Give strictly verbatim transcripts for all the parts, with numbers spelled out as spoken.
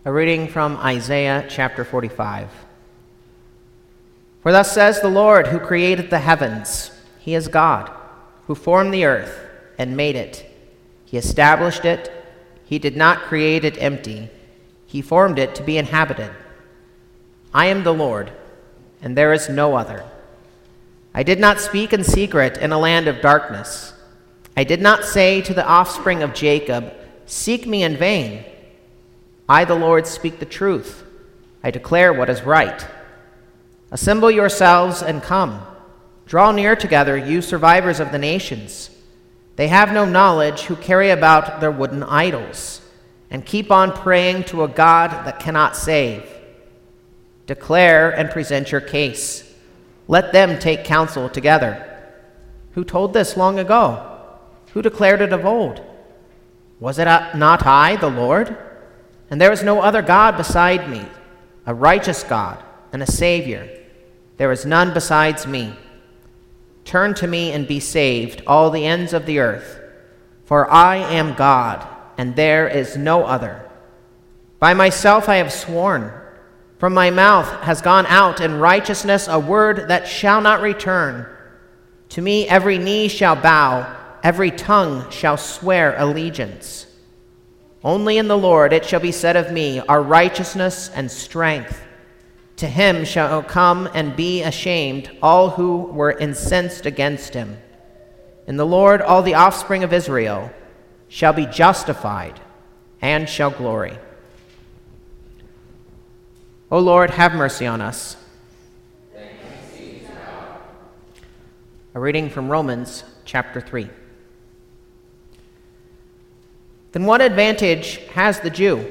A reading from Isaiah chapter forty-five. For thus says the Lord, who created the heavens, he is God, who formed the earth and made it. He established it. He did not create it empty. He formed it to be inhabited. I am the Lord, and there is no other. I did not speak in secret in a land of darkness. I did not say to the offspring of Jacob, seek me in vain. I, the Lord, speak the truth. I declare what is right. Assemble yourselves and come. Draw near together, you survivors of the nations. They have no knowledge who carry about their wooden idols and keep on praying to a God that cannot save. Declare and present your case. Let them take counsel together. Who told this long ago? Who declared it of old? Was it not I, the Lord? And there is no other God beside me, a righteous God and a Savior. There is none besides me. Turn to me and be saved, all the ends of the earth. For I am God, and there is no other. By myself I have sworn. From my mouth has gone out in righteousness a word that shall not return. To me every knee shall bow, every tongue shall swear allegiance. Only in the Lord it shall be said of me, our righteousness and strength. To him shall come and be ashamed all who were incensed against him. In the Lord all the offspring of Israel shall be justified and shall glory. O Lord, have mercy on us. Thanks be to God. A reading from Romans chapter three. Then what advantage has the Jew?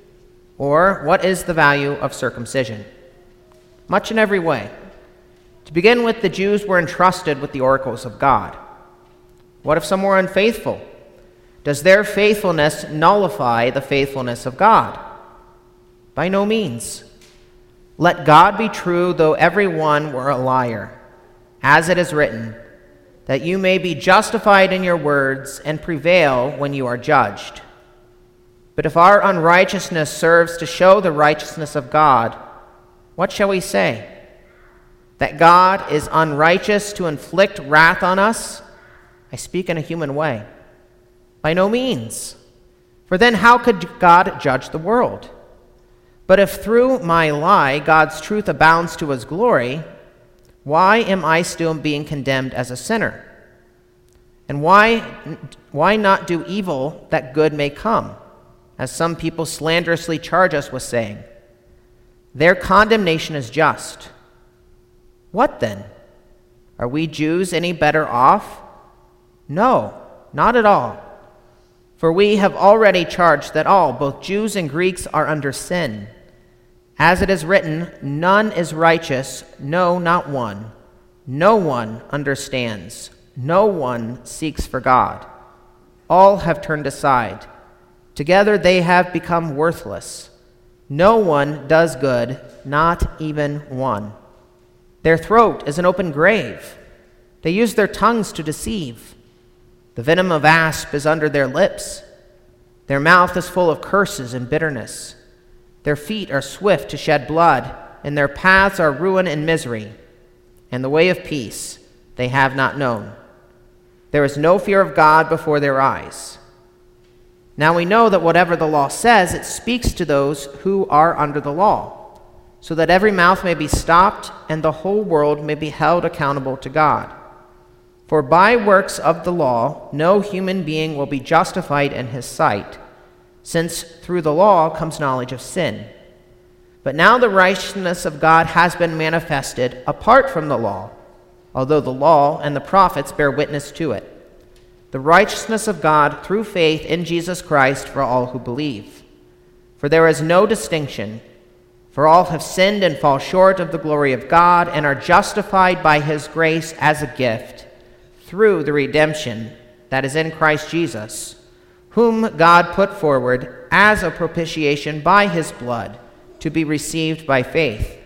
Or what is the value of circumcision? Much in every way. To begin with, the Jews were entrusted with the oracles of God. What if some were unfaithful? Does their faithfulness nullify the faithfulness of God? By no means. Let God be true, though every one were a liar, as it is written, that you may be justified in your words and prevail when you are judged. But if our unrighteousness serves to show the righteousness of God, what shall we say? That God is unrighteous to inflict wrath on us? I speak in a human way. By no means. For then how could God judge the world? But if through my lie God's truth abounds to his glory, why am I still being condemned as a sinner? And why, why not do evil that good may come, as some people slanderously charge us with saying? Their condemnation is just. What then? Are we Jews any better off? No, not at all. For we have already charged that all, both Jews and Greeks, are under sin. As it is written, none is righteous, no, not one. No one understands. No one seeks for God. All have turned aside. Together they have become worthless. No one does good, not even one. Their throat is an open grave. They use their tongues to deceive. The venom of asp is under their lips. Their mouth is full of curses and bitterness. Their feet are swift to shed blood, and their paths are ruin and misery. And the way of peace they have not known. There is no fear of God before their eyes. Now we know that whatever the law says, it speaks to those who are under the law, so that every mouth may be stopped and the whole world may be held accountable to God. For by works of the law, no human being will be justified in his sight, since through the law comes knowledge of sin. But now the righteousness of God has been manifested apart from the law, although the law and the prophets bear witness to it. The righteousness of God through faith in Jesus Christ for all who believe. For there is no distinction, for all have sinned and fall short of the glory of God and are justified by his grace as a gift through the redemption that is in Christ Jesus, whom God put forward as a propitiation by his blood to be received by faith.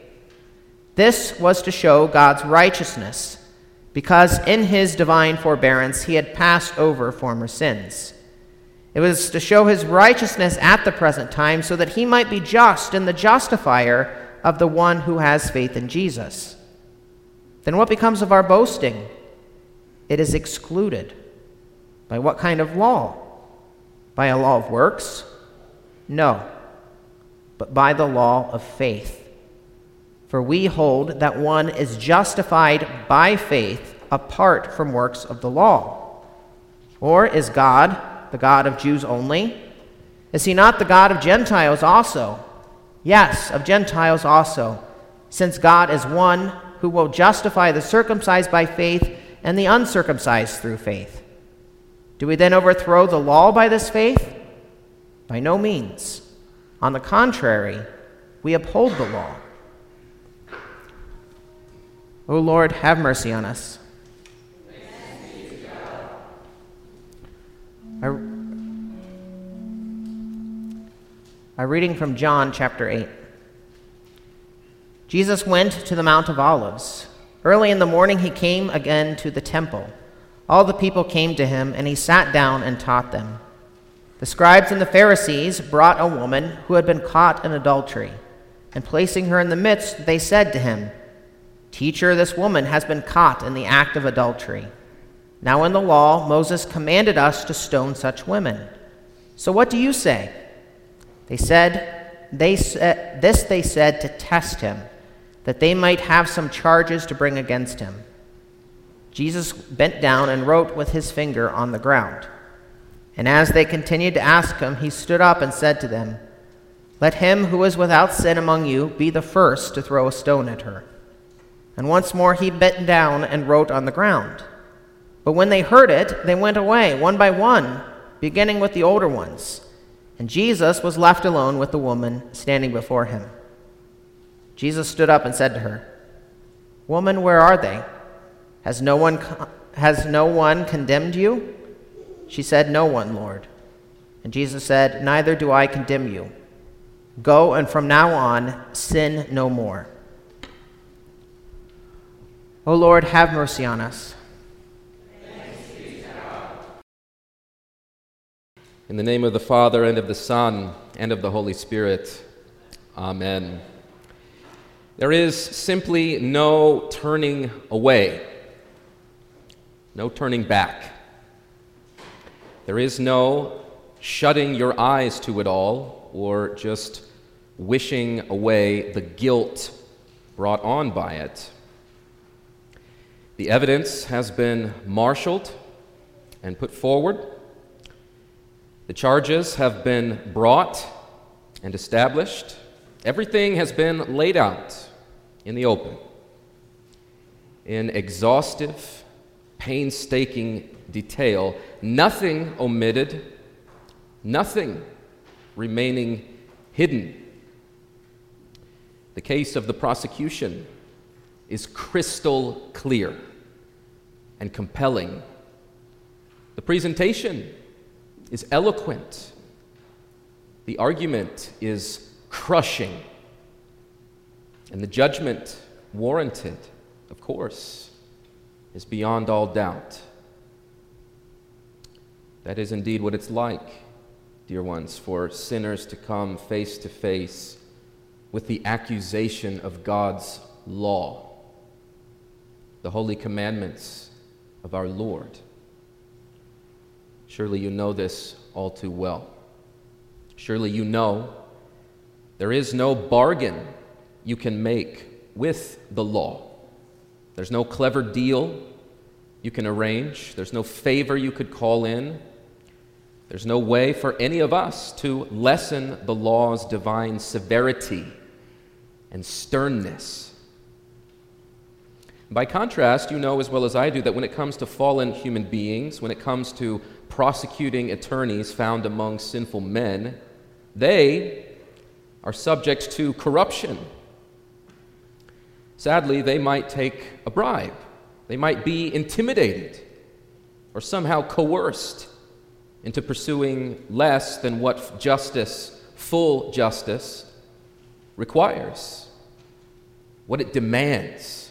This was to show God's righteousness, because in his divine forbearance he had passed over former sins. It was to show his righteousness at the present time so that he might be just and the justifier of the one who has faith in Jesus. Then what becomes of our boasting? It is excluded. By what kind of law? By a law of works? No, but by the law of faith. For we hold that one is justified by faith apart from works of the law. Or is God the God of Jews only? Is he not the God of Gentiles also? Yes, of Gentiles also, since God is one who will justify the circumcised by faith and the uncircumcised through faith. Do we then overthrow the law by this faith? By no means. On the contrary, we uphold the law. O Lord, have mercy on us. A, a reading from John chapter eight. Jesus went to the Mount of Olives. Early in the morning he came again to the temple. All the people came to him, and he sat down and taught them. The scribes and the Pharisees brought a woman who had been caught in adultery, and placing her in the midst, they said to him, "Teacher, this woman has been caught in the act of adultery. Now in the law, Moses commanded us to stone such women. So what do you say?" They said, they said, this they said to test him, that they might have some charges to bring against him. Jesus bent down and wrote with his finger on the ground. And as they continued to ask him, he stood up and said to them, "Let him who is without sin among you be the first to throw a stone at her." And once more he bent down and wrote on the ground. But when they heard it, they went away, one by one, beginning with the older ones. And Jesus was left alone with the woman standing before him. Jesus stood up and said to her, "Woman, where are they? Has no one, has no one condemned you?" She said, "No one, Lord." And Jesus said, "Neither do I condemn you. Go, and from now on, sin no more." O Lord, have mercy on us. In the name of the Father, and of the Son, and of the Holy Spirit. Amen. There is simply no turning away, no turning back. There is no shutting your eyes to it all, or just wishing away the guilt brought on by it. The evidence has been marshaled and put forward. The charges have been brought and established. Everything has been laid out in the open, in exhaustive, painstaking detail, nothing omitted, nothing remaining hidden. The case of the prosecution is crystal clear and compelling. The presentation is eloquent. The argument is crushing. And the judgment warranted, of course, is beyond all doubt. That is indeed what it's like, dear ones, for sinners to come face to face with the accusation of God's law, the holy commandments of our Lord. Surely you know this all too well. Surely you know there is no bargain you can make with the law. There's no clever deal you can arrange. There's no favor you could call in. There's no way for any of us to lessen the law's divine severity and sternness. By contrast, you know as well as I do that when it comes to fallen human beings, when it comes to prosecuting attorneys found among sinful men, they are subject to corruption. Sadly, they might take a bribe. They might be intimidated or somehow coerced into pursuing less than what justice, full justice, requires, what it demands.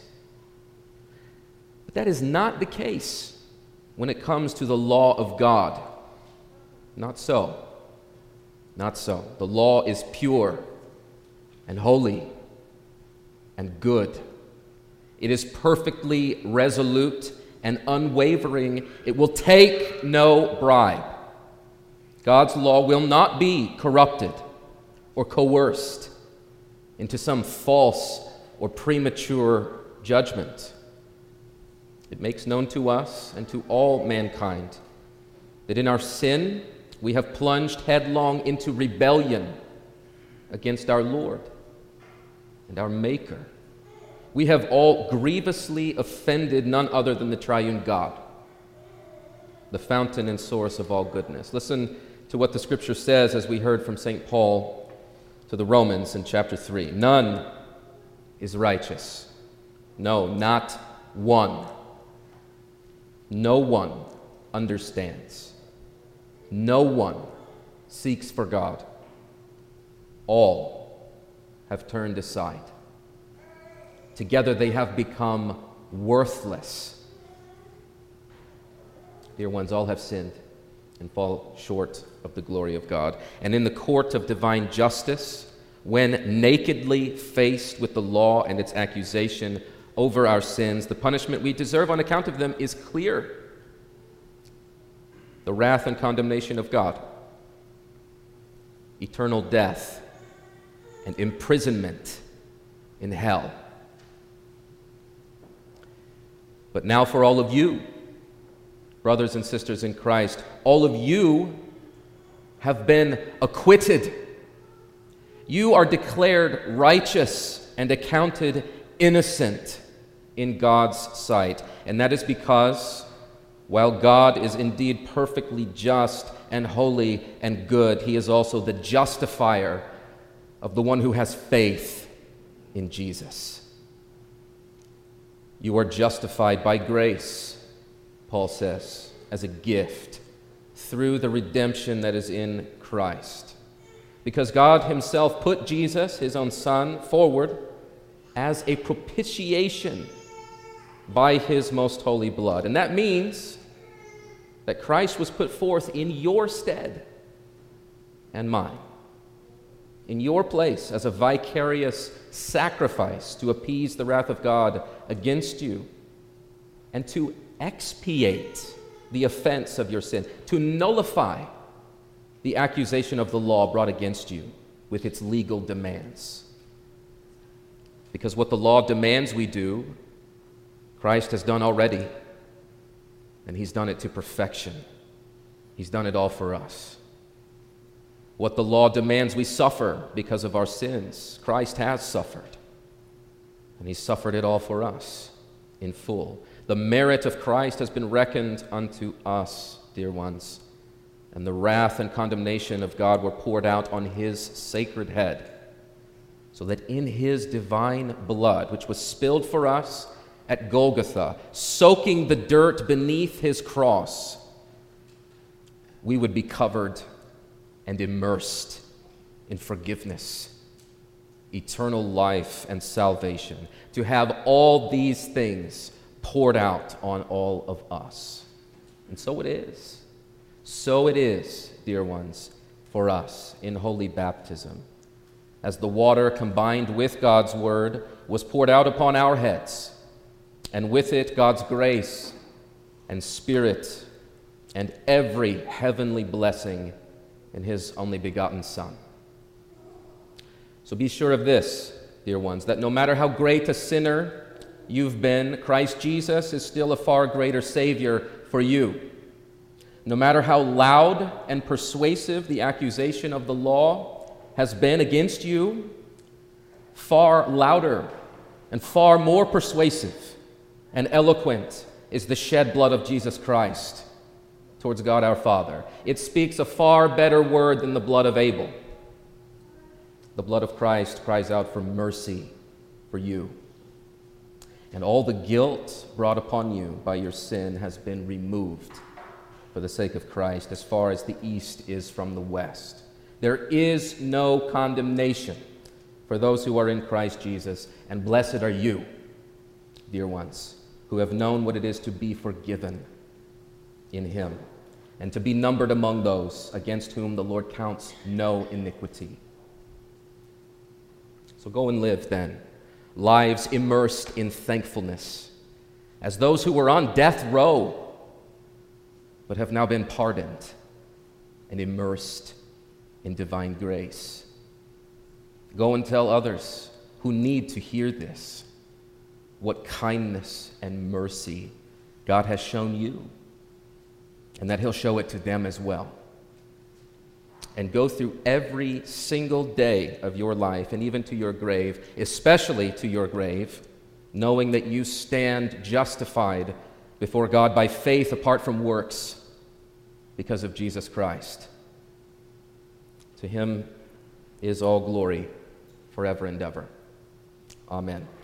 But that is not the case when it comes to the law of God. Not so. Not so. The law is pure and holy and good. It is perfectly resolute and unwavering. It will take no bribe. God's law will not be corrupted or coerced into some false or premature judgment. It makes known to us and to all mankind that in our sin we have plunged headlong into rebellion against our Lord and our Maker. We have all grievously offended none other than the triune God, the fountain and source of all goodness. Listen to what the Scripture says, as we heard from Saint Paul to the Romans in chapter three. None is righteous. No, not one. No one understands. No one seeks for God. All have turned aside. Together they have become worthless. Dear ones, all have sinned and fall short of the glory of God. And in the court of divine justice, when nakedly faced with the law and its accusation over our sins, the punishment we deserve on account of them is clear: the wrath and condemnation of God, eternal death and imprisonment in hell. But now for all of you, brothers and sisters in Christ, all of you have been acquitted. You are declared righteous and accounted innocent in God's sight. And that is because, while God is indeed perfectly just and holy and good, He is also the justifier of the one who has faith in Jesus. You are justified by grace, Paul says, as a gift through the redemption that is in Christ. Because God Himself put Jesus, His own Son, forward as a propitiation by His most holy blood. And that means that Christ was put forth in your stead and mine, in your place, as a vicarious sacrifice to appease the wrath of God against you and to expiate the offense of your sin, to nullify the accusation of the law brought against you with its legal demands. Because what the law demands we do, Christ has done already, and He's done it to perfection. He's done it all for us. What the law demands we suffer because of our sins, Christ has suffered, and He suffered it all for us in full. The merit of Christ has been reckoned unto us, dear ones, and the wrath and condemnation of God were poured out on His sacred head, so that in His divine blood, which was spilled for us at Golgotha, soaking the dirt beneath His cross, we would be covered and immersed in forgiveness, eternal life, and salvation, to have all these things poured out on all of us. And so it is. So it is, dear ones, for us in holy baptism, as the water combined with God's word was poured out upon our heads, and with it God's grace and Spirit and every heavenly blessing in His only begotten Son. So be sure of this, dear ones, that no matter how great a sinner you've been, Christ Jesus is still a far greater Savior for you. No matter how loud and persuasive the accusation of the law has been against you, far louder and far more persuasive and eloquent is the shed blood of Jesus Christ towards God our Father. It speaks a far better word than the blood of Abel. The blood of Christ cries out for mercy for you. And all the guilt brought upon you by your sin has been removed for the sake of Christ, as far as the east is from the west. There is no condemnation for those who are in Christ Jesus, and blessed are you, dear ones, who have known what it is to be forgiven in Him. and to be numbered among those against whom the Lord counts no iniquity. So go and live then, lives immersed in thankfulness, as those who were on death row, but have now been pardoned and immersed in divine grace. Go and tell others who need to hear this what kindness and mercy God has shown you, and that he'll show it to them as well. And go through every single day of your life, and even to your grave, especially to your grave, knowing that you stand justified before God by faith apart from works because of Jesus Christ. To him is all glory forever and ever. Amen.